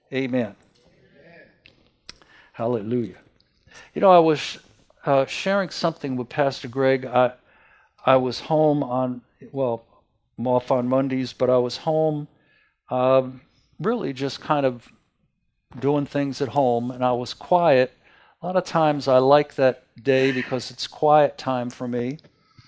Amen. Hallelujah. You know, I was sharing something with Pastor Greg. I was home I'm off on Mondays, but I was home really just kind of doing things at home, and I was quiet. A lot of times I like that day because it's quiet time for me.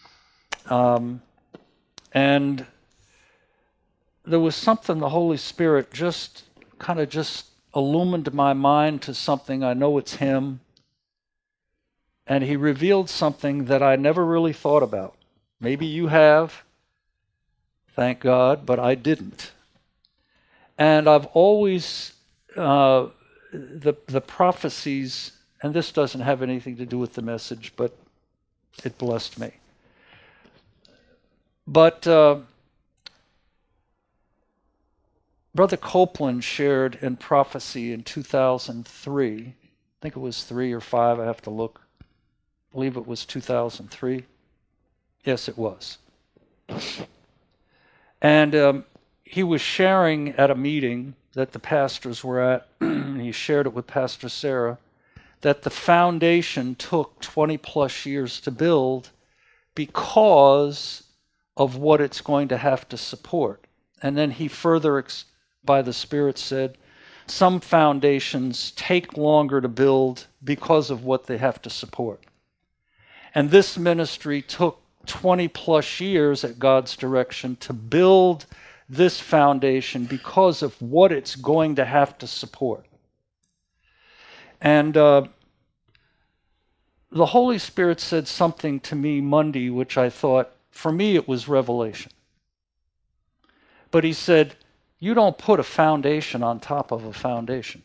And there was something the Holy Spirit just illumined my mind to something. I know it's Him. And He revealed something that I never really thought about. Maybe you have, thank God, but I didn't. And I've always, the prophecies, and this doesn't have anything to do with the message, but it blessed me. But Brother Copeland shared in prophecy in 2003. I think it was 3 or 5, I have to look. I believe it was 2003. Yes, it was. And he was sharing at a meeting that the pastors were at, and he shared it with Pastor Sarah, that the foundation took 20 plus years to build because of what it's going to have to support. And then he further, by the Spirit, said, some foundations take longer to build because of what they have to support. And this ministry took 20 plus years at God's direction to build this foundation because of what it's going to have to support. And the Holy Spirit said something to me Monday, which I thought, for me it was revelation. But He said, you don't put a foundation on top of a foundation.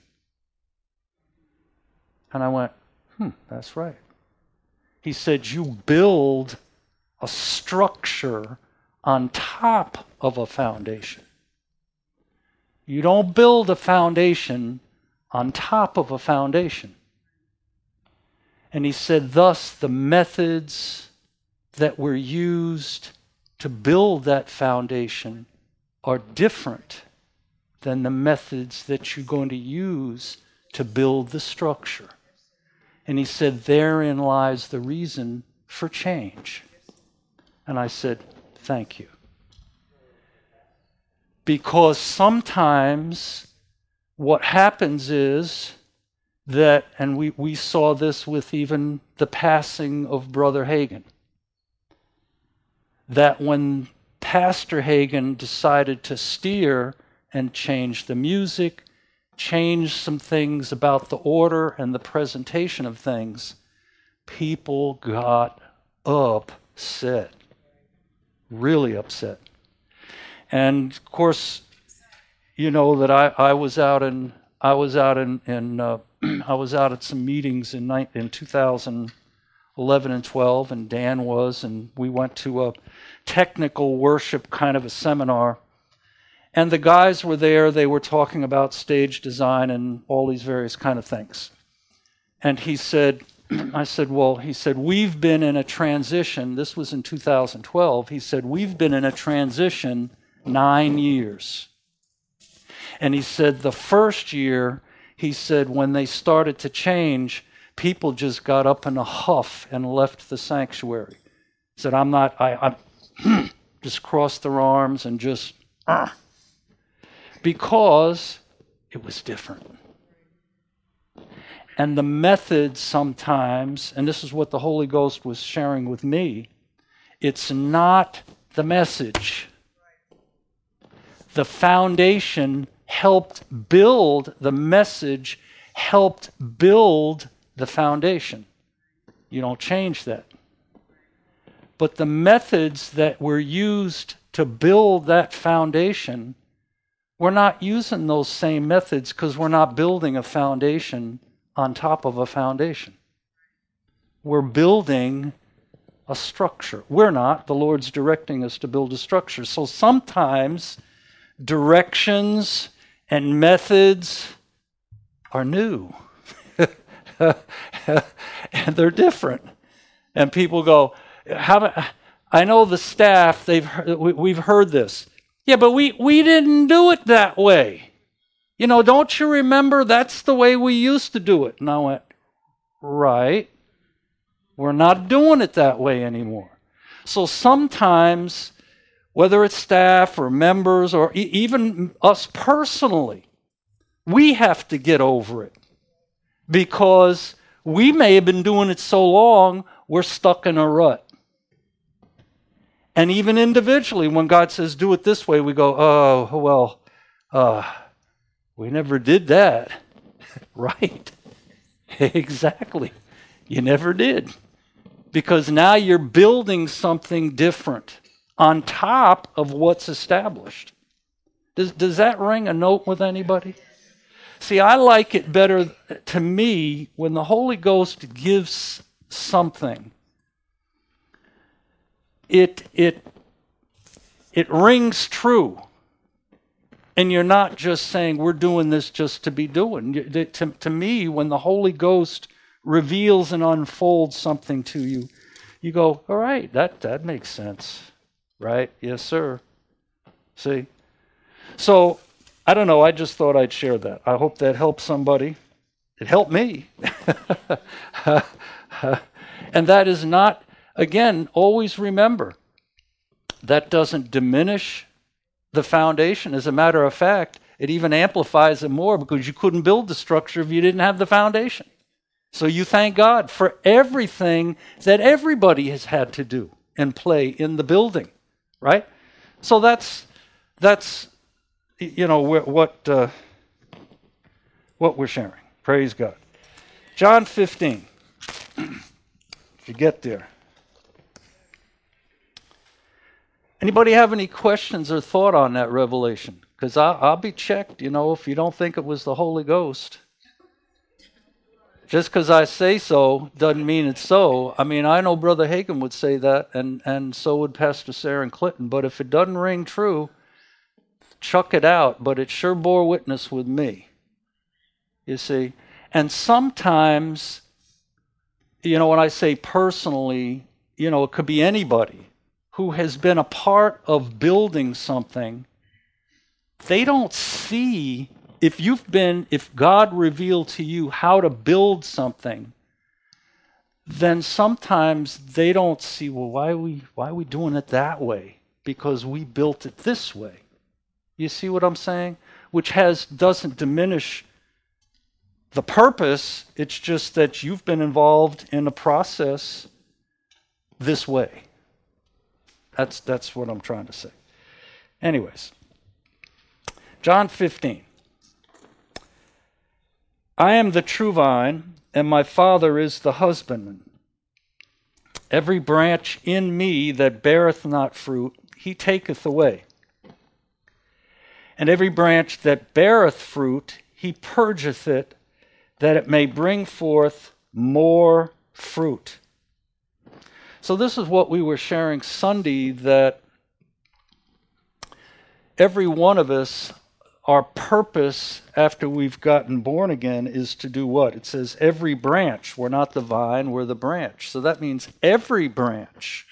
And I went, that's right. He said, you build a structure on top of a foundation. You don't build a foundation on top of a foundation. And he said, thus the methods that were used to build that foundation are different than the methods that you're going to use to build the structure. And he said, therein lies the reason for change. And I said, thank you. Because sometimes what happens is that, and we saw this with even the passing of Brother Hagin, that when Pastor Hagin decided to steer and change the music, change some things about the order and the presentation of things, people got upset, really upset. And of course, you know that I was out at some meetings in 2011 and 12, and Dan was, and we went to a technical worship kind of a seminar. And the guys were there, they were talking about stage design and all these various kind of things. And he said, we've been in a transition, this was in 2012, he said, we've been in a transition 9 years. And he said the first year, he said when they started to change, people just got up in a huff and left the sanctuary. He said, I just crossed their arms and just, because it was different. And the method sometimes, and this is what the Holy Ghost was sharing with me, it's not the message. The foundation helped build, the message helped build the foundation. You don't change that. But the methods that were used to build that foundation, we're not using those same methods because we're not building a foundation on top of a foundation. We're building a structure. We're not. The Lord's directing us to build a structure. So sometimes directions and methods are new. And they're different. And people go, I know the staff, we've heard this. Yeah, but we didn't do it that way. Don't you remember that's the way we used to do it? And I went, right. We're not doing it that way anymore. So sometimes, whether it's staff or members or even us personally, we have to get over it because we may have been doing it so long, we're stuck in a rut. And even individually, when God says, do it this way, we go, oh, well, we never did that. Right. Exactly. You never did. Because now you're building something different on top of what's established. Does that ring a note with anybody? See, I like it better, to me, when the Holy Ghost gives something. It rings true. And you're not just saying, we're doing this just to be doing. To me, when the Holy Ghost reveals and unfolds something to you, you go, all right, that makes sense. Right? Yes, sir. See? So, I don't know, I just thought I'd share that. I hope that helps somebody. It helped me. And that is not, again, always remember, that doesn't diminish the foundation. As a matter of fact, it even amplifies it more because you couldn't build the structure if you didn't have the foundation. So you thank God for everything that everybody has had to do and play in the building, right? So that's what we're sharing. Praise God. John 15. If you get there. Anybody have any questions or thought on that revelation? Because I'll be checked, if you don't think it was the Holy Ghost. Just because I say so doesn't mean it's so. I mean, I know Brother Hagin would say that, and so would Pastor Sarah and Clinton. But if it doesn't ring true, chuck it out. But it sure bore witness with me, you see. And sometimes, when I say personally, it could be anybody who has been a part of building something. They don't see, if God revealed to you how to build something, then sometimes they don't see, well, why are we doing it that way? Because we built it this way. You see what I'm saying? Which doesn't diminish the purpose. It's just that you've been involved in a process this way. That's what I'm trying to say. Anyways, John 15. I am the true vine, and my Father is the husbandman. Every branch in me that beareth not fruit, he taketh away. And every branch that beareth fruit, he purgeth it, that it may bring forth more fruit. So this is what we were sharing Sunday, that every one of us, our purpose after we've gotten born again is to do what? It says every branch. We're not the vine, we're the branch. So that means every branch,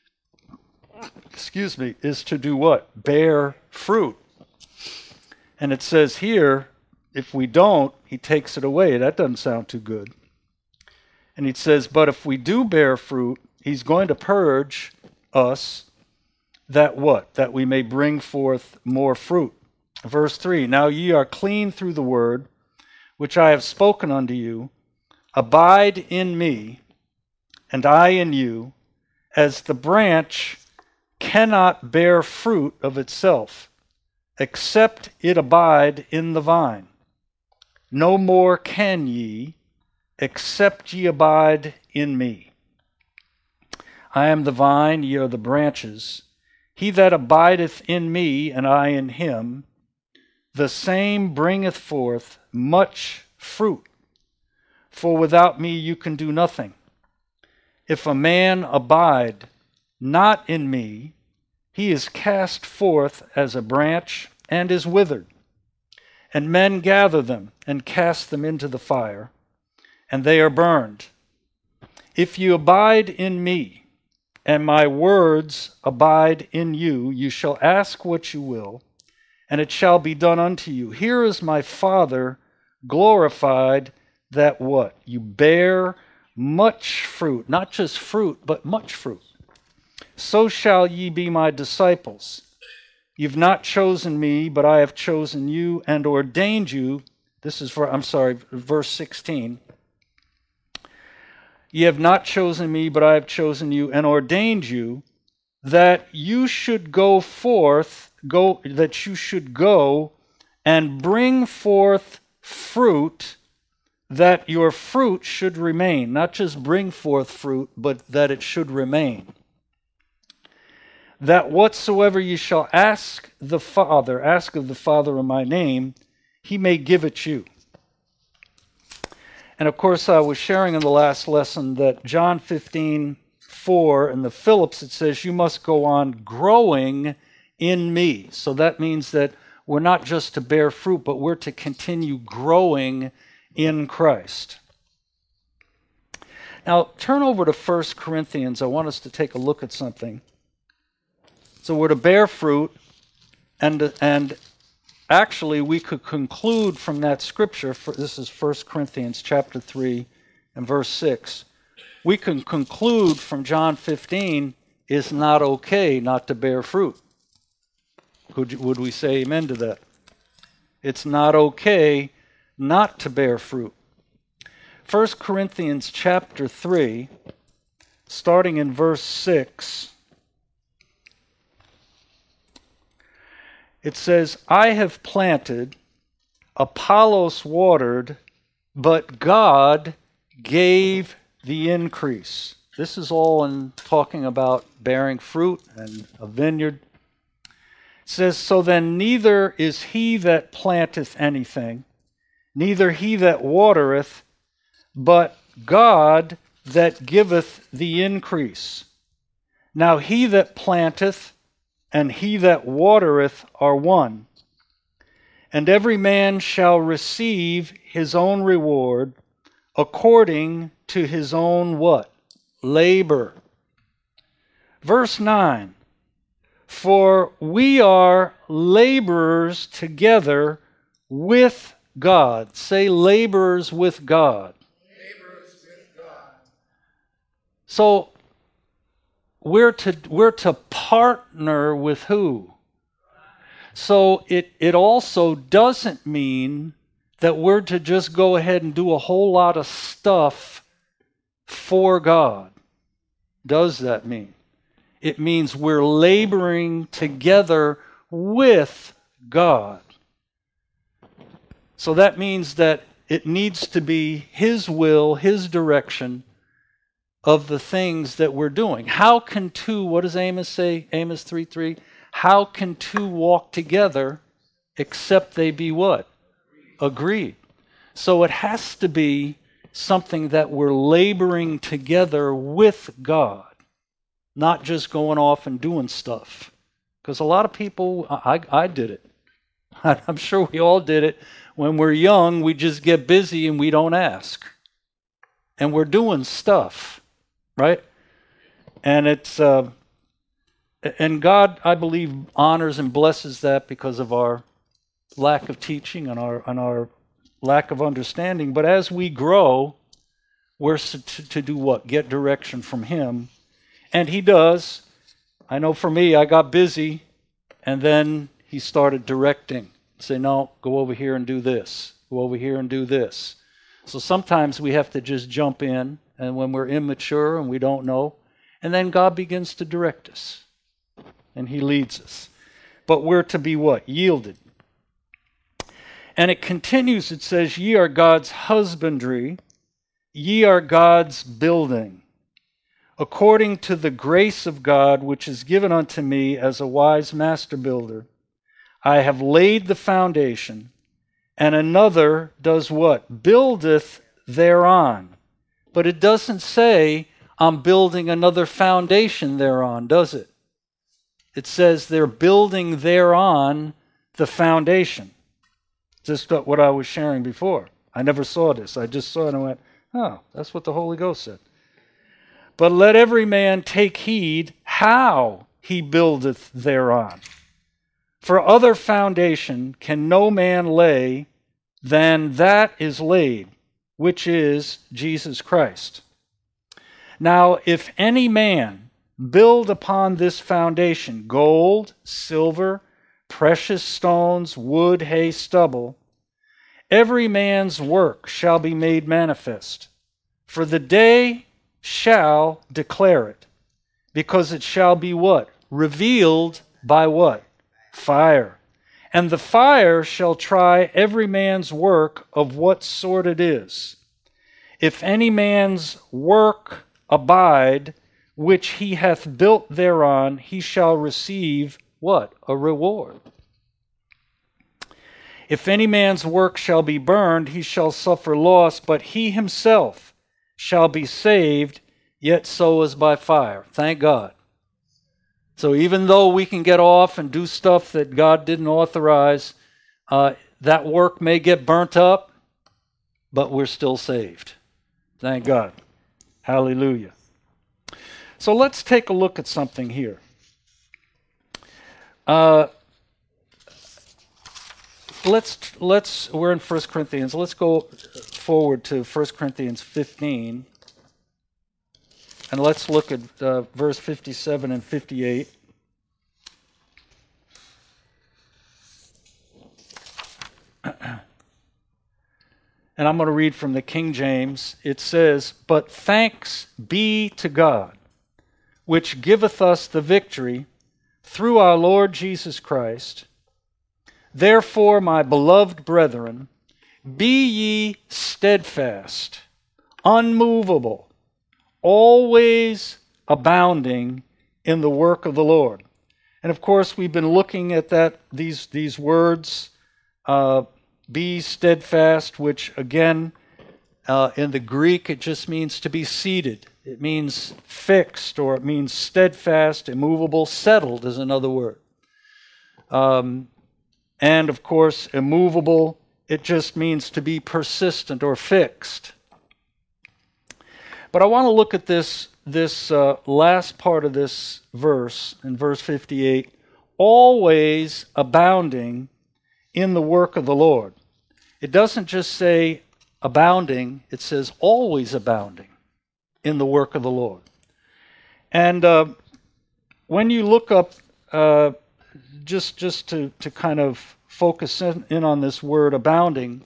is to do what? Bear fruit. And it says here, if we don't, he takes it away. That doesn't sound too good. And he says, but if we do bear fruit, he's going to purge us, that what? That we may bring forth more fruit. Verse 3, now ye are clean through the word, which I have spoken unto you. Abide in me, and I in you, as the branch cannot bear fruit of itself, except it abide in the vine. No more can ye, except ye abide in me. I am the vine, ye are the branches. He that abideth in me, and I in him, the same bringeth forth much fruit. For without me you can do nothing. If a man abide not in me, he is cast forth as a branch and is withered. And men gather them and cast them into the fire, and they are burned. If you abide in me, and my words abide in you, you shall ask what you will, and it shall be done unto you. Here is my Father glorified, that what? You bear much fruit, not just fruit, but much fruit. So shall ye be my disciples. You've not chosen me, but I have chosen you and ordained you. This is verse 16. Ye have not chosen me, but I have chosen you and ordained you, that you should go and bring forth fruit, that your fruit should remain. Not just bring forth fruit, but that it should remain. That whatsoever ye shall ask of the Father in my name, he may give it you. And of course, I was sharing in the last lesson that John 15:4 in the Phillips, it says, you must go on growing in me. So that means that we're not just to bear fruit, but we're to continue growing in Christ. Now, turn over to 1 Corinthians. I want us to take a look at something. So we're to bear fruit, and actually we could conclude from that scripture, this is 1 Corinthians chapter 3 and verse 6, we can conclude from John 15, it's not okay not to bear fruit. Would we say amen to that? It's not okay not to bear fruit. 1 Corinthians chapter 3, starting in verse 6, it says, I have planted, Apollos watered, but God gave the increase. This is all in talking about bearing fruit and a vineyard. It says, so then neither is he that planteth anything, neither he that watereth, but God that giveth the increase. Now he that planteth and he that watereth are one, and every man shall receive his own reward according to his own what? Labor. Verse 9, for we are laborers together with God. Say laborers with God. Laborers with God. So we're to partner with who? So it also doesn't mean that we're to just go ahead and do a whole lot of stuff for God. Does that mean? It means we're laboring together with God. So that means that it needs to be His will, His direction of the things that we're doing. How can two, what does Amos say? Amos 3:3. How can two walk together except they be what? Agreed. So it has to be something that we're laboring together with God, not just going off and doing stuff. Because a lot of people, I did it. I'm sure we all did it. When we're young, we just get busy and we don't ask. And we're doing stuff, right? And it's and God, I believe, honors and blesses that because of our lack of teaching and our lack of understanding. But as we grow, we're to do what? Get direction from Him. And He does. I know for me, I got busy, and then He started directing. Say, no, go over here and do this. Go over here and do this. So sometimes we have to just jump in, and when we're immature and we don't know, and then God begins to direct us, and He leads us. But we're to be what? Yielded. And it continues, it says, ye are God's husbandry, ye are God's building, according to the grace of God which is given unto me as a wise master builder. I have laid the foundation, and another does what? Buildeth thereon. But it doesn't say, I'm building another foundation thereon, does it? It says they're building thereon the foundation. Just what I was sharing before. I never saw this. I just saw it and I went, oh, that's what the Holy Ghost said. But let every man take heed how he buildeth thereon. For other foundation can no man lay than that is laid, which is Jesus Christ. Now, if any man build upon this foundation gold, silver, precious stones, wood, hay, stubble, every man's work shall be made manifest. For the day shall declare it, because it shall be what? Revealed by what? Fire. And the fire shall try every man's work of what sort it is. If any man's work abide, which he hath built thereon, he shall receive what? A reward. If any man's work shall be burned, he shall suffer loss, but he himself shall be saved, yet so as by fire. Thank God. So even though we can get off and do stuff that God didn't authorize, that work may get burnt up, but we're still saved. Thank God. Hallelujah. So let's take a look at something here. We're in 1 Corinthians. Let's go forward to 1 Corinthians 15. And let's look at verse 57 and 58. And I'm going to read from the King James. It says, "But thanks be to God, which giveth us the victory through our Lord Jesus Christ. Therefore, my beloved brethren, be ye steadfast, unmovable, always abounding in the work of the Lord." And of course, we've been looking at these words, be steadfast, which again, in the Greek, it just means to be seated. It means fixed, or it means steadfast, immovable. Settled is another word. And of course, immovable, it just means to be persistent or fixed. But I want to look at this last part of this verse, in verse 58, always abounding in the work of the Lord. It doesn't just say abounding, it says always abounding in the work of the Lord. And when you look up, just to kind of focus in on this word abounding,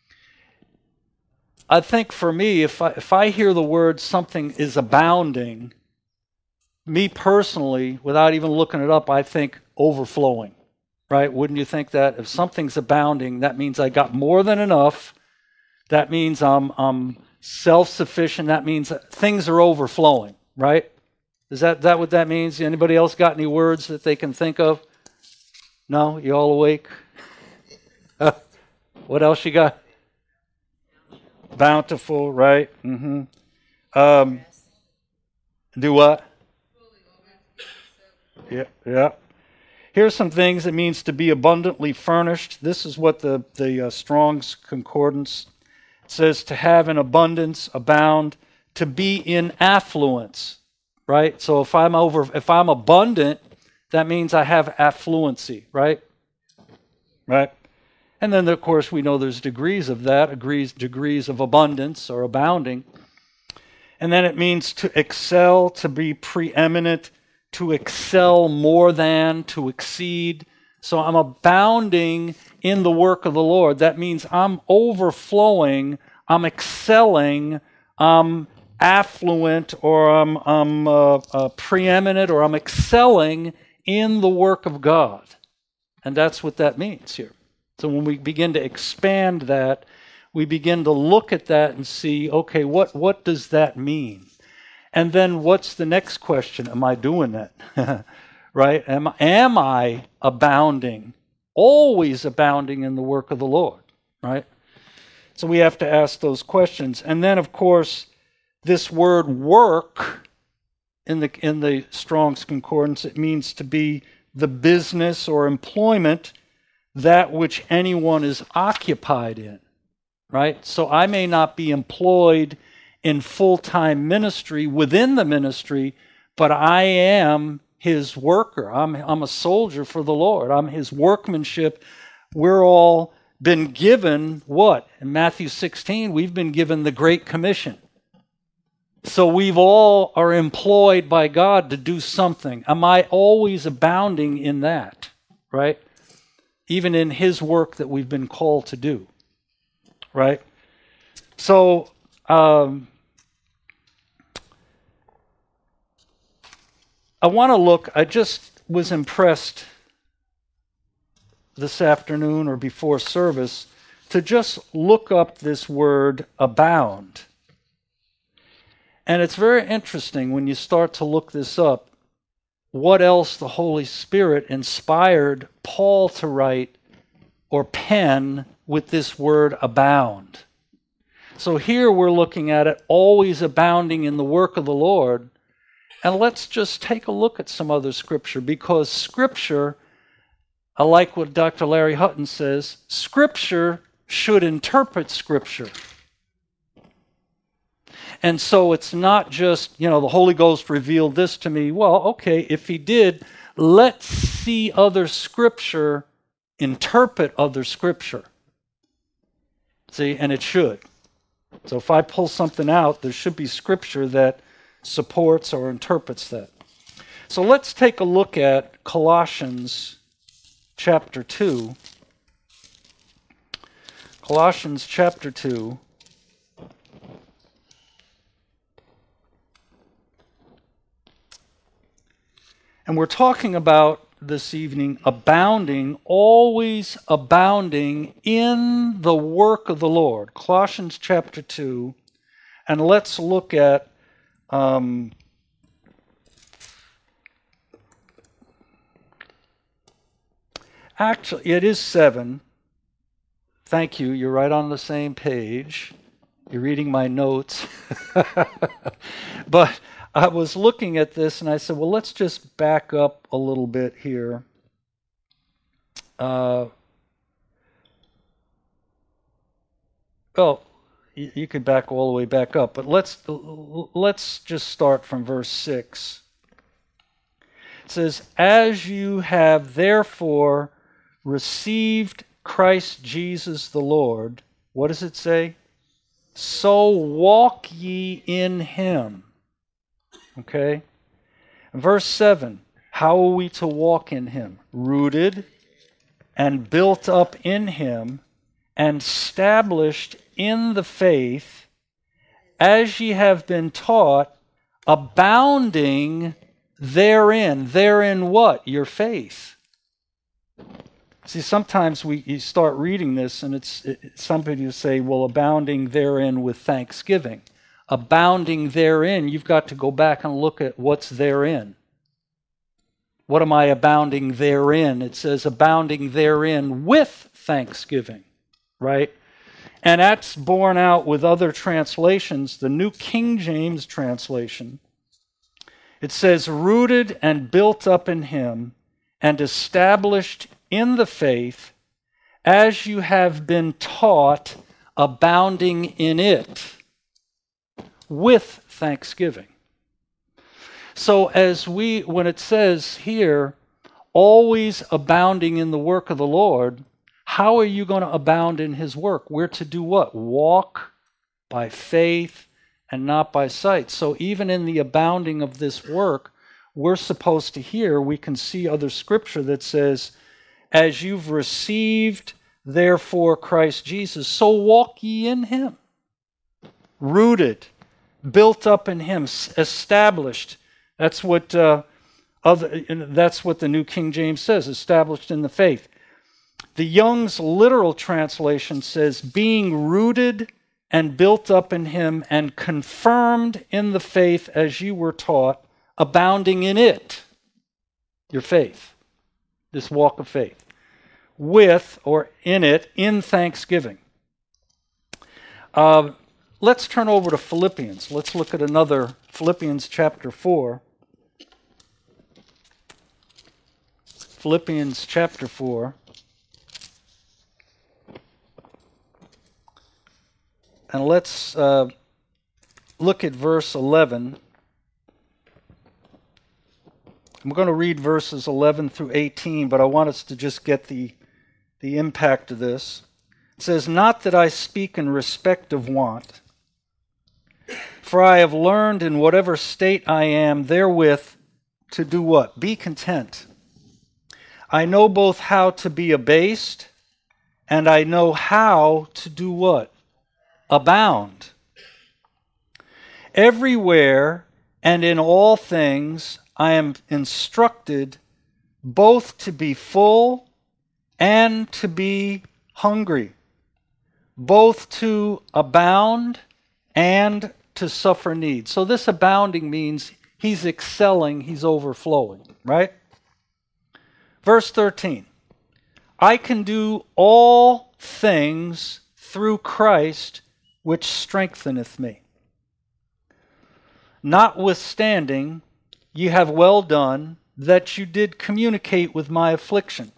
I think for me, if I hear the word something is abounding, me personally, without even looking it up, I think overflowing, right? Wouldn't you think that? If something's abounding, that means I got more than enough. That means I'm self-sufficient. That means things are overflowing, right? Is that what that means? Anybody else got any words that they can think of? No? You all awake? What else you got? Bountiful, right? Mm-hmm. Do what? Yeah. Here's some things it means to be abundantly furnished. This is what the Strong's Concordance says: to have in abundance, abound, to be in affluence, right? So if I'm abundant, that means I have affluency, right? Right? And then, of course, we know there's degrees of that, degrees of abundance or abounding. And then it means to excel, to be preeminent, to excel more than, to exceed. So I'm abounding in the work of the Lord. That means I'm overflowing, I'm excelling, I'm affluent, or I'm preeminent, or I'm excelling in the work of God. And that's what that means here. So when we begin to expand that, we begin to look at that and see, okay, what does that mean? And then what's the next question? Am I doing that? Right? Am I abounding, always abounding in the work of the Lord? Right? So we have to ask those questions. And then, of course, this word work in the Strong's Concordance, it means to be the business or employment, that which anyone is occupied in, right? So I may not be employed in full-time ministry within the ministry, but I am his worker. I'm a soldier for the Lord. I'm his workmanship. We're all been given what? In Matthew 16, we've been given the Great Commission. So we've all are employed by God to do something. Am I always abounding in that? Right? Even in his work that we've been called to do. Right? So, I want to look, I just was impressed this afternoon or before service to just look up this word abound. And it's very interesting when you start to look this up, what else the Holy Spirit inspired Paul to write or pen with this word abound. So here we're looking at it, always abounding in the work of the Lord. And let's just take a look at some other scripture, because scripture, I like what Dr. Larry Hutton says, scripture should interpret scripture. And so it's not just, the Holy Ghost revealed this to me. Well, okay, if he did, let's see other scripture interpret other scripture. See, and it should. So if I pull something out, there should be scripture that supports or interprets that. So let's take a look at Colossians chapter 2. Colossians chapter 2. And we're talking about this evening abounding, always abounding in the work of the Lord. Colossians chapter 2. And let's look at actually, it is 7. Thank you. You're right on the same page. You're reading my notes. But I was looking at this and I said, well, let's just back up a little bit here. You could back all the way back up, but let's just start from verse 6. It says, as you have therefore received Christ Jesus the Lord, what does it say? So walk ye in him. Okay? Verse 7, how are we to walk in him? Rooted and built up in him and established in the faith, as ye have been taught, abounding therein. Therein what? Your faith. See, sometimes you start reading this and somebody will say, well, abounding therein with thanksgiving. Abounding therein, you've got to go back and look at what's therein. What am I abounding therein? It says abounding therein with thanksgiving, right? And that's borne out with other translations. The New King James translation, it says, rooted and built up in him and established in the faith, as you have been taught, abounding in it with thanksgiving. So when it says here, always abounding in the work of the Lord, how are you going to abound in his work? We're to do what? Walk by faith and not by sight. So even in the abounding of this work, we're supposed to hear, we can see other scripture that says, as you've received therefore Christ Jesus, so walk ye in him. Rooted, built up in him, established. That's what the New King James says, established in the faith. The Young's literal translation says, being rooted and built up in him and confirmed in the faith as you were taught, abounding in it, your faith, this walk of faith, with, or in it, in thanksgiving. Let's turn over to Philippians. Let's look at another, Philippians chapter 4. Philippians chapter 4. And let's look at verse 11. I'm going to read verses 11 through 18, but I want us to just get the impact of this. It says, "Not that I speak in respect of want, for I have learned in whatever state I am therewith to do what? Be content. I know both how to be abased, and I know how to do what? Abound. Everywhere and in all things I am instructed both to be full and to be hungry, both to abound and to suffer need." So this abounding means he's excelling, he's overflowing, right? Verse 13, "I can do all things through Christ which strengtheneth me. Notwithstanding, ye have well done that you did communicate with my affliction.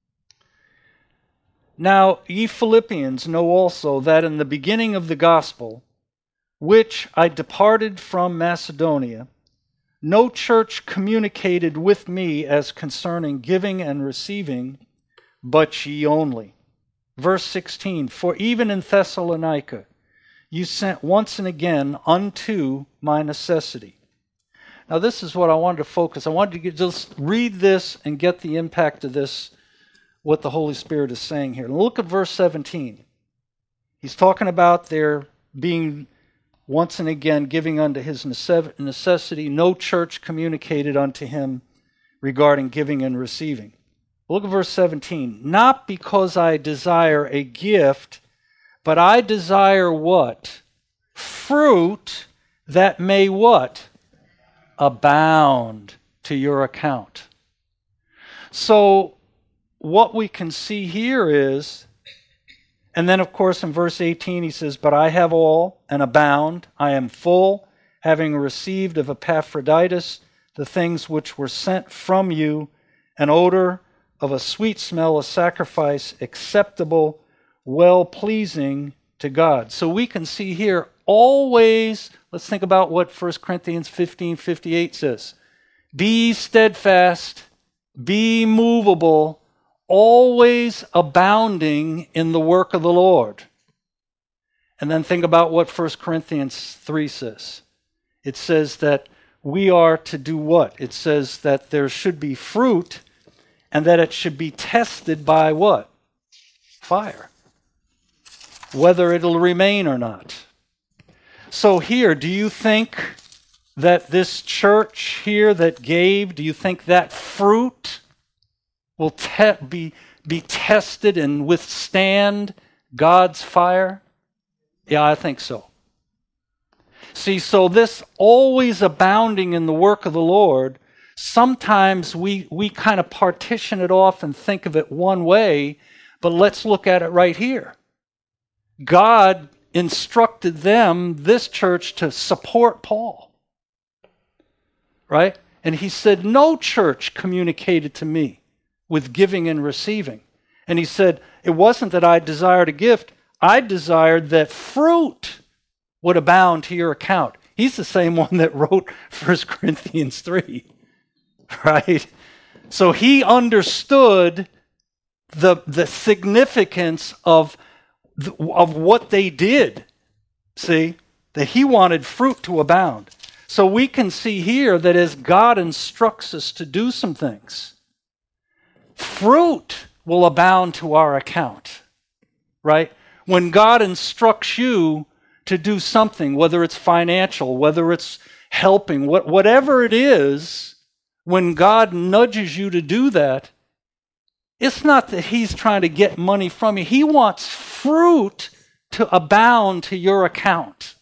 Now ye Philippians know also that in the beginning of the gospel, which I departed from Macedonia, no church communicated with me as concerning giving and receiving, but ye only." Verse 16, "For even in Thessalonica you sent once and again unto my necessity." Now this is what I wanted to focus. I wanted to just read this and get the impact of this, what the Holy Spirit is saying here. Look at verse 17. He's talking about their being once and again giving unto his necessity. No church communicated unto him regarding giving and receiving. Look at verse 17. "Not because I desire a gift, but I desire" what? "Fruit that may" what? "Abound to your account." So what we can see here is, and then of course in verse 18 he says, "But I have all and abound. I am full, having received of Epaphroditus the things which were sent from you, an odor of a sweet smell, a sacrifice acceptable, well-pleasing to God." So we can see here always, let's think about what 1 Corinthians 15:58 says. "Be steadfast, be movable, always abounding in the work of the Lord." And then think about what 1 Corinthians 3 says. It says that we are to do what? It says that there should be fruit and that it should be tested by what? Fire. Whether it'll remain or not. So here, do you think that this church here that gave, do you think that fruit will be tested and withstand God's fire? Yeah, I think so. See, so this always abounding in the work of the Lord, sometimes we kind of partition it off and think of it one way, but let's look at it right here. God instructed them, this church, to support Paul. Right? And he said, "No church communicated to me with giving and receiving." And he said, it wasn't that I desired a gift, I desired that fruit would abound to your account. He's the same one that wrote 1 Corinthians 3, right? So he understood the significance of what they did, see, that he wanted fruit to abound. So we can see here that as God instructs us to do some things, fruit will abound to our account, right? When God instructs you to do something, whether it's financial, whether it's helping, whatever it is, when God nudges you to do that, it's not that he's trying to get money from you. He wants fruit to abound to your account.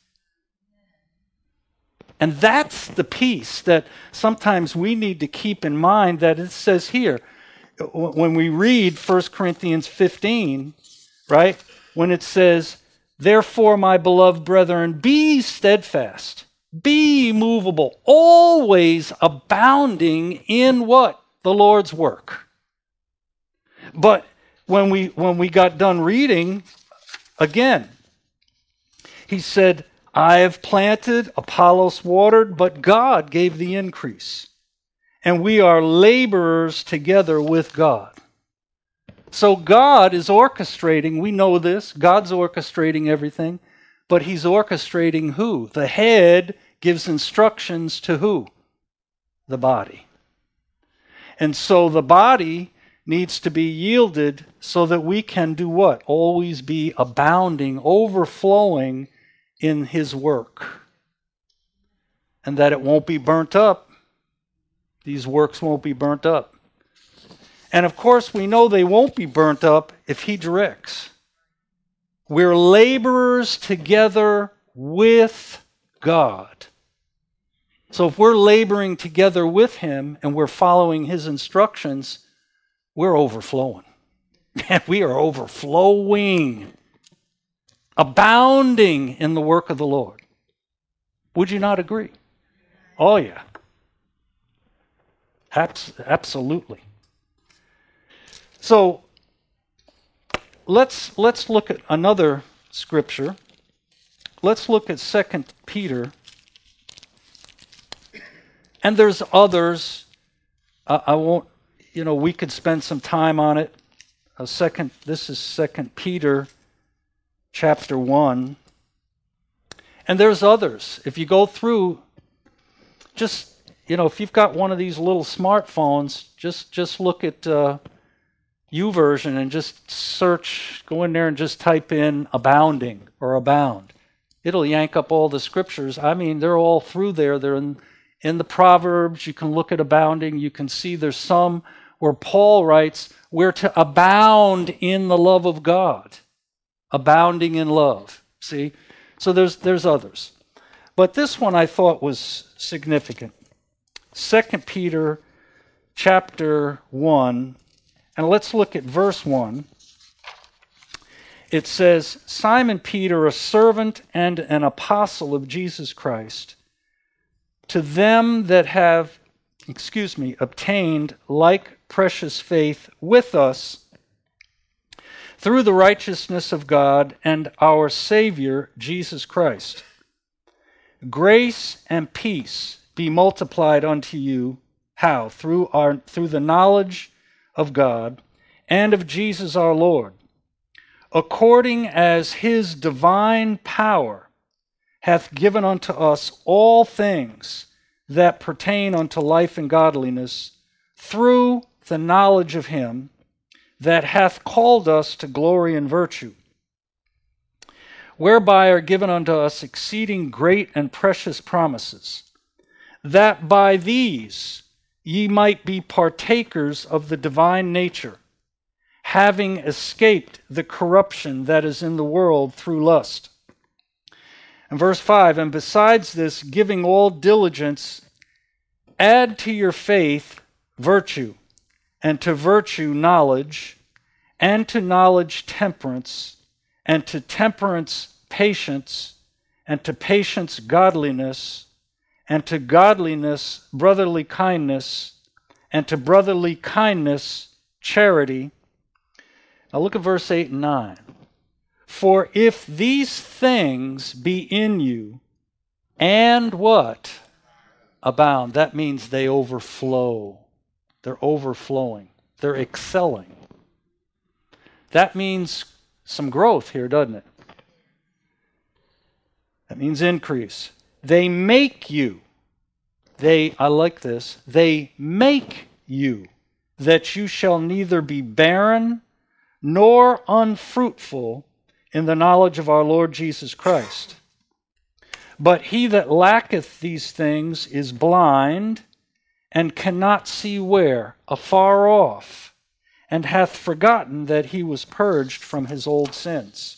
And that's the piece that sometimes we need to keep in mind, that it says here, when we read 1 Corinthians 15, right? When it says, "Therefore, my beloved brethren, be steadfast, be immovable, always abounding in" what? "The Lord's work." But when we got done reading, again, he said, "I have planted, Apollos watered, but God gave the increase. and we are laborers together with God. So God is orchestrating, we know this, God's orchestrating everything, but he's orchestrating who? The head gives instructions to who? The body. And so the body needs to be yielded so that we can do what? Always be abounding, overflowing in his work. And that it won't be burnt up. These works won't be burnt up. And of course, we know they won't be burnt up if he directs. We're laborers together with God. So if we're laboring together with him and we're following his instructions, we're overflowing. And we are overflowing, abounding in the work of the Lord. Would you not agree? Oh, yeah. Absolutely. So let's look at another scripture. Let's look at 2 Peter. And there's others. I won't, we could spend some time on it. This is 2 Peter chapter 1. And there's others. If you go through, just, if you've got one of these little smartphones, just look at YouVersion and just search, go in there and just type in abounding or abound. It'll yank up all the scriptures. I mean, they're all through there. They're in the Proverbs. You can look at abounding. You can see there's some where Paul writes, we're to abound in the love of God. Abounding in love. See? So there's others. But this one I thought was significant. 2 Peter chapter 1, and let's look at verse 1. It says, Simon Peter, a servant and an apostle of Jesus Christ, to them that have, obtained like precious faith with us through the righteousness of God and our Savior, Jesus Christ. Grace and peace be multiplied unto you. How? Through the knowledge of God and of Jesus our Lord, according as his divine power hath given unto us all things that pertain unto life and godliness, through the knowledge of him that hath called us to glory and virtue, whereby are given unto us exceeding great and precious promises, that by these ye might be partakers of the divine nature, having escaped the corruption that is in the world through lust. And verse 5, and besides this, giving all diligence, add to your faith virtue, and to virtue knowledge, and to knowledge temperance, and to temperance patience, and to patience godliness, and to godliness brotherly kindness, and to brotherly kindness charity. Now look at verse 8 and 9. For if these things be in you, and what? Abound. That means they overflow. They're overflowing. They're excelling. That means some growth here, doesn't it? That means increase. They make you. I like this. They make you that you shall neither be barren nor unfruitful in the knowledge of our Lord Jesus Christ. But he that lacketh these things is blind, and cannot see where? Afar off, and hath forgotten that he was purged from his old sins.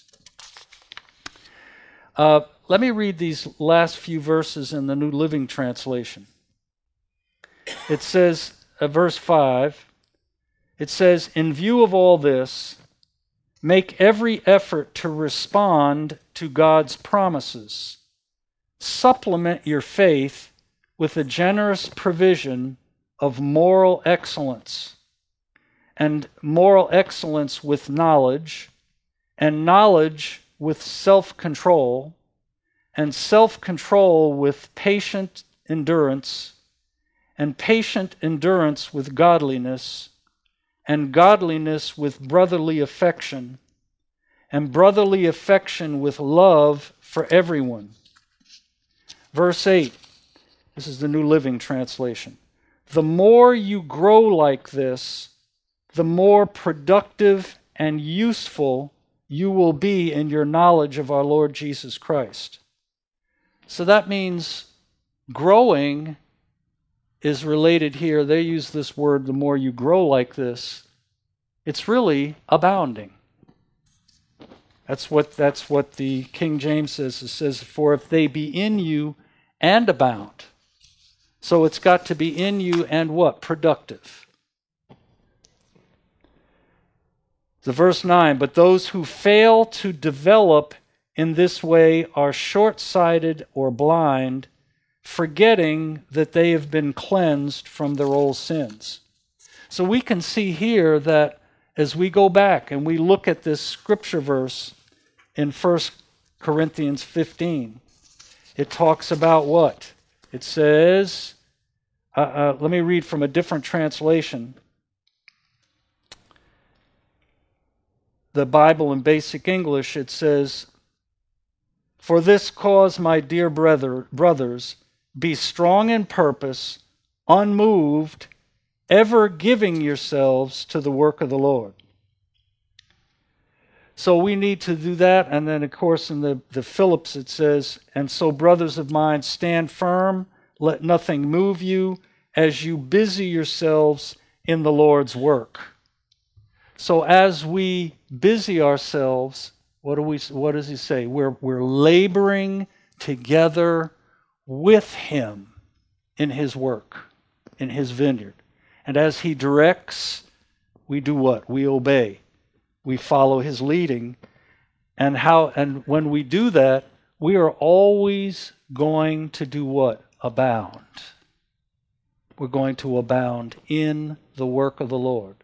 Let me read these last few verses in the New Living Translation. It says, verse 5, it says, in view of all this, make every effort to respond to God's promises. Supplement your faith with a generous provision of moral excellence, and moral excellence with knowledge, and knowledge with self-control, and self-control with patient endurance, and patient endurance with godliness, and godliness with brotherly affection, and brotherly affection with love for everyone. Verse 8, this is the New Living Translation. The more you grow like this, the more productive and useful you will be in your knowledge of our Lord Jesus Christ. So that means growing is related here. They use this word, the more you grow like this. It's really abounding. That's what the King James says. It says, for if they be in you and abound. So it's got to be in you and what? Productive. The verse 9, but those who fail to develop in this way are short-sighted or blind, forgetting that they have been cleansed from their old sins. So we can see here that as we go back and we look at this scripture verse in 1 Corinthians 15, it talks about what? It says, let me read from a different translation. The Bible in Basic English, it says, for this cause, my dear brothers, be strong in purpose, unmoved, ever giving yourselves to the work of the Lord. So we need to do that. And then, of course, in the Phillips, it says, and so, brothers of mine, stand firm, let nothing move you, as you busy yourselves in the Lord's work. So as we busy ourselves, what does he say? We're laboring together with him in his work, in his vineyard. And as he directs, we do what? We obey. We follow his leading. And when we do that, we are always going to do what? Abound. We're going to abound in the work of the Lord.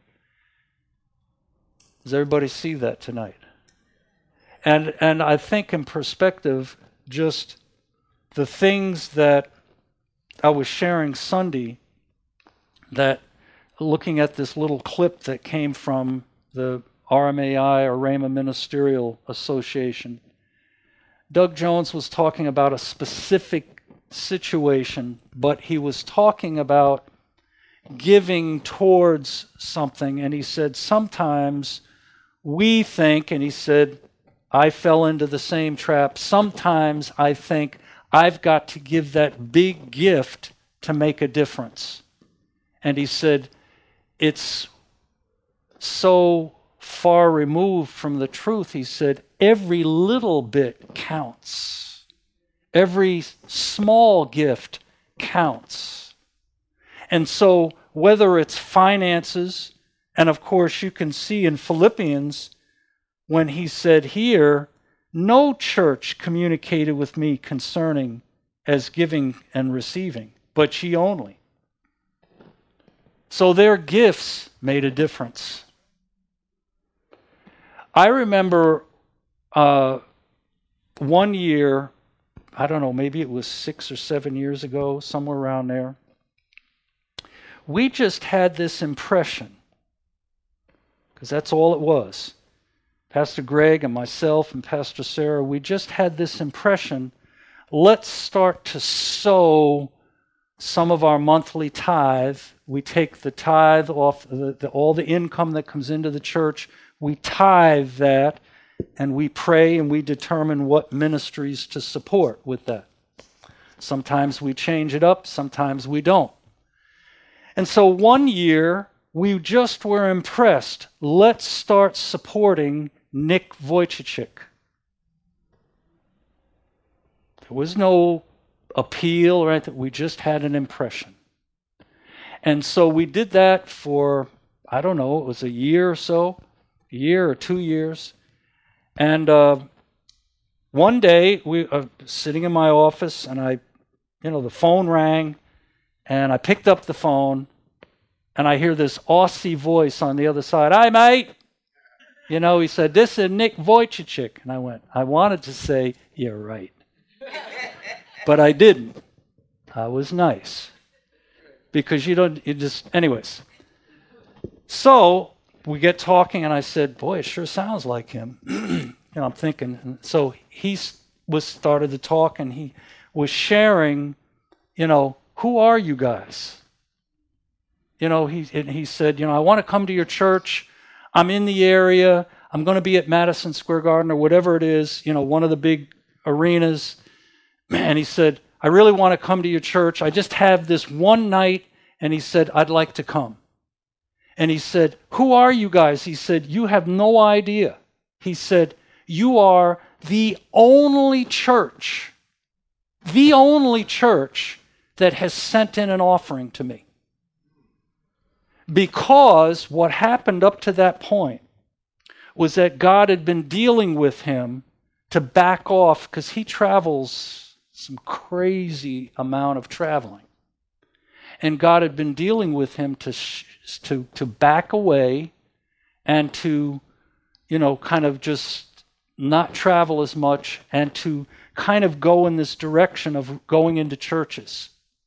Does everybody see that tonight? And I think in perspective, just the things that I was sharing Sunday, that looking at this little clip that came from the RMAI, or Rhema Ministerial Association, Doug Jones was talking about a specific situation, but he was talking about giving towards something, and he said sometimes we think, and he said, I fell into the same trap, sometimes I think I've got to give that big gift to make a difference. And he said, it's so far removed from the truth. He said, every little bit counts. Every small gift counts. And so whether it's finances, and of course you can see in Philippians when he said here, no church communicated with me concerning as giving and receiving, but ye only. So their gifts made a difference. I remember one year, I don't know, maybe it was 6 or 7 years ago, somewhere around there, we just had this impression, because that's all it was. Pastor Greg and myself and Pastor Sarah, we just had this impression, let's start to sow some of our monthly tithe. We take the tithe off all the income that comes into the church, we tithe that, and we pray and we determine what ministries to support with that. Sometimes we change it up, sometimes we don't. And so one year, we just were impressed. Let's start supporting Nick Vujicic. There was no appeal or anything. We just had an impression. And so we did that for, I don't know, it was a year or so, a year or 2 years. And one day, we were sitting in my office, and the phone rang, and I picked up the phone, and I hear this Aussie voice on the other side. Hi, mate. He said, this is Nick Vujicic. And I wanted to say, you're right. But I didn't. I was nice. because anyways. So we get talking, and I said, boy, it sure sounds like him. I'm thinking. And so he started to talk, and he was sharing, who are you guys? He said, I want to come to your church. I'm in the area. I'm going to be at Madison Square Garden or whatever it is, one of the big arenas. And he said, I really want to come to your church. I just have this one night. And he said, I'd like to come. And he said, who are you guys? He said, you have no idea. He said, you are the only church that has sent in an offering to me. Because what happened up to that point was that God had been dealing with him to back off, because he travels some crazy amount of traveling. And God had been dealing with him to back away and to, kind of just not travel as much and to kind of go in this direction of going into churches.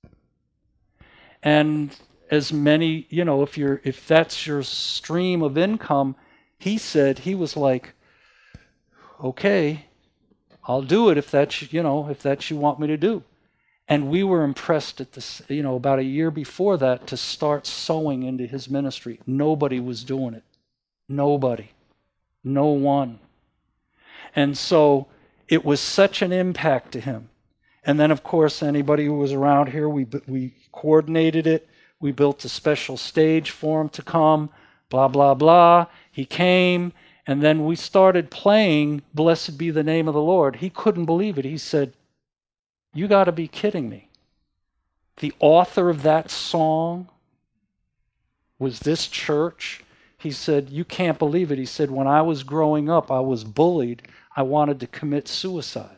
And as many, if that's your stream of income, he said, he was like, okay, I'll do it if that's you want me to do. And we were impressed at this, about a year before that, to start sowing into his ministry. Nobody was doing it. Nobody. No one. And so it was such an impact to him. And then, of course, anybody who was around here, we coordinated it. We built a special stage for him to come, blah, blah, blah. He came, and then we started playing Blessed Be the Name of the Lord. He couldn't believe it. He said, you got to be kidding me. The author of that song was this church. He said, you can't believe it. He said, when I was growing up, I was bullied. I wanted to commit suicide.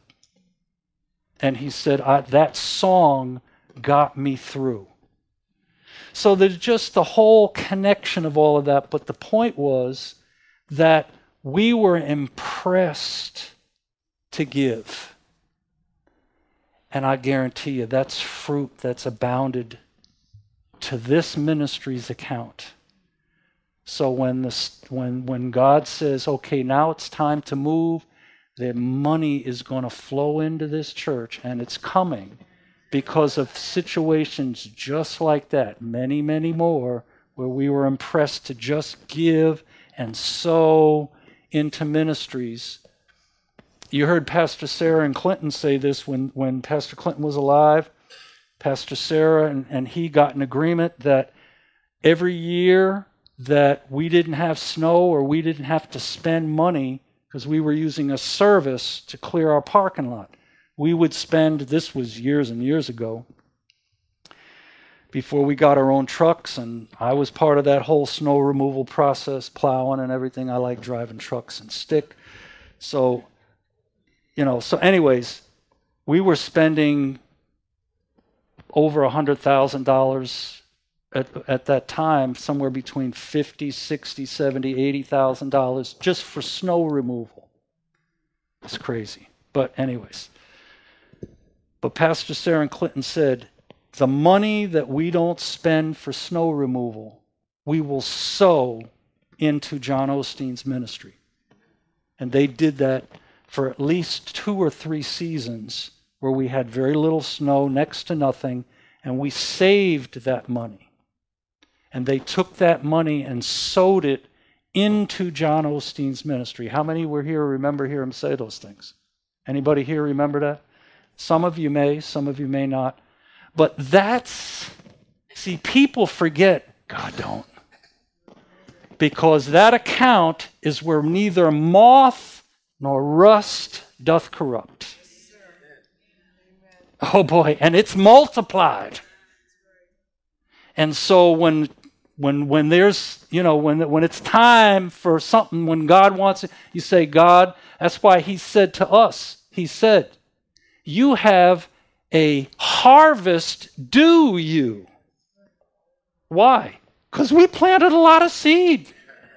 And he said, that song got me through. So there's just the whole connection of all of that. But the point was that we were impressed to give. And I guarantee you, that's fruit that's abounded to this ministry's account. So when God says, okay, now it's time to move, the money is going to flow into this church, and it's coming because of situations just like that, many, many more, where we were impressed to just give and sow into ministries. You heard Pastor Sarah and Clinton say this when Pastor Clinton was alive. Pastor Sarah and he got an agreement that every year that we didn't have snow or we didn't have to spend money because we were using a service to clear our parking lot, we would spend, this was years and years ago, before we got our own trucks, and I was part of that whole snow removal process, plowing and everything. I like driving trucks and stick. So anyways, we were spending over $100,000 at that time, somewhere between $50,000, $60,000, $70,000, $80,000 just for snow removal. It's crazy. But anyways. But Pastor Sarah and Clinton said, the money that we don't spend for snow removal, we will sow into John Osteen's ministry. And they did that for at least 2 or 3 seasons where we had very little snow, next to nothing, and we saved that money. And they took that money and sowed it into John Osteen's ministry. How many were here remember hearing him say those things? Anybody here remember that? Some of you may, some of you may not. But see, people forget, God don't. Because that account is where neither moth nor rust doth corrupt. Oh boy, and it's multiplied. And so when there's, when it's time for something, when God wants it, you say, God, that's why he said to us, he said, you have a harvest due you. Why? Because we planted a lot of seed.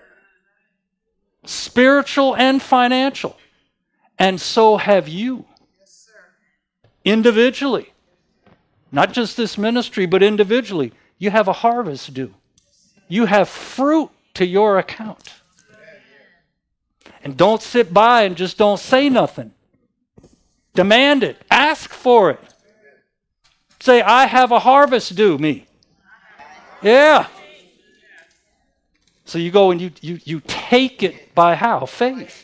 Spiritual and financial. And so have you. Individually. Not just this ministry, but individually. You have a harvest due. You have fruit to your account. And don't sit by and just don't say nothing. Demand it. Ask for it. Say, I have a harvest due me. Yeah. So you go and you take it by how? Faith.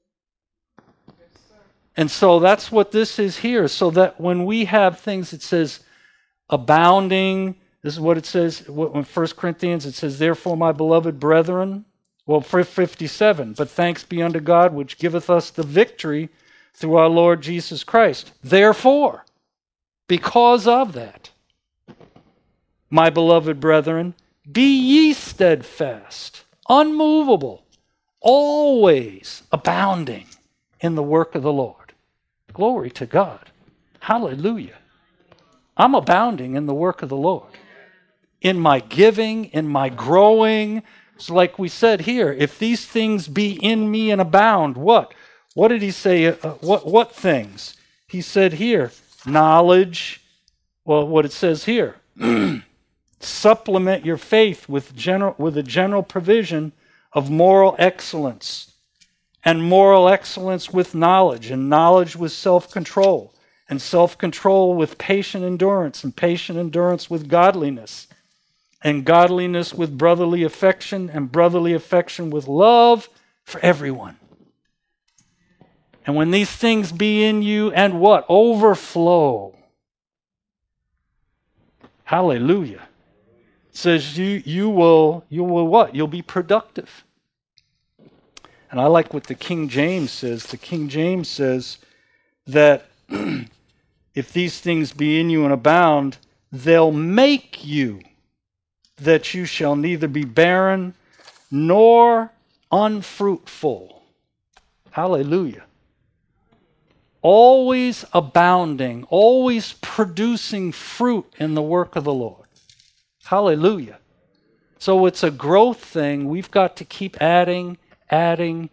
And so that's what this is here. So that when we have things, it says abounding. This is what it says in 1 Corinthians. It says, therefore, my beloved brethren. Well, 57. But thanks be unto God, which giveth us the victory through our Lord Jesus Christ. Therefore, because of that, my beloved brethren, be ye steadfast, unmovable, always abounding in the work of the Lord. Glory to God. Hallelujah. I'm abounding in the work of the Lord. In my giving, in my growing. So like we said here, if these things be in me and abound, what? What did he say? What things? He said here, knowledge. Well, what it says here, supplement your faith with a general provision of moral excellence, and moral excellence with knowledge, and knowledge with self-control, and self-control with patient endurance, and patient endurance with godliness, and godliness with brotherly affection, and brotherly affection with love for everyone. And when these things be in you and what? Overflow. Hallelujah. It says you will what? You'll be productive. And I like what the King James says. The King James says that if these things be in you and abound, they'll make you that you shall neither be barren nor unfruitful. Hallelujah. Always abounding, always producing fruit in the work of the Lord. Hallelujah. So it's a growth thing. We've got to keep adding, and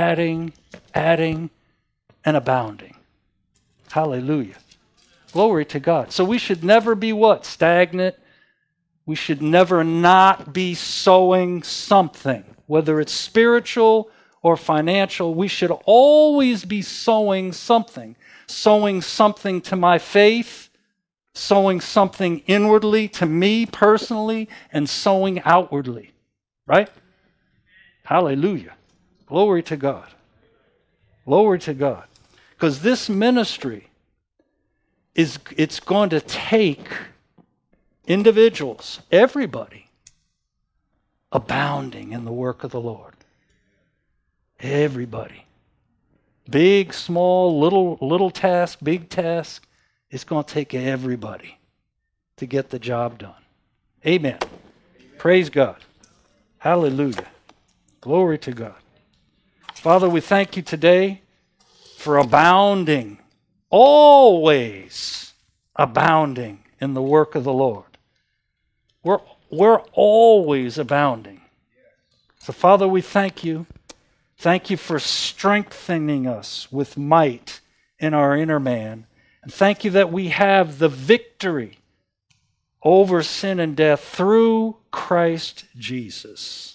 abounding. Hallelujah. Glory to God. So we should never be what? Stagnant. We should never not be sowing something, whether it's spiritual or financial. We should always be sowing something to my faith, sowing something inwardly to me personally, and sowing outwardly. Right? Hallelujah. Glory to God. Glory to God. Because this ministry it's going to take individuals, everybody, abounding in the work of the Lord. Everybody. Big, small, little task, big task. It's going to take everybody to get the job done. Amen. Praise God. Hallelujah. Glory to God. Father, we thank you today for abounding, always abounding in the work of the Lord. We're always abounding. So, Father, we thank you. Thank you for strengthening us with might in our inner man. And thank you that we have the victory over sin and death through Christ Jesus.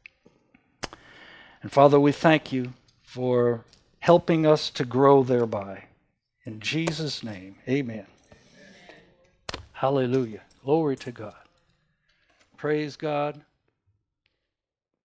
And Father, we thank you for helping us to grow thereby. In Jesus' name, amen. Hallelujah. Glory to God. Praise God.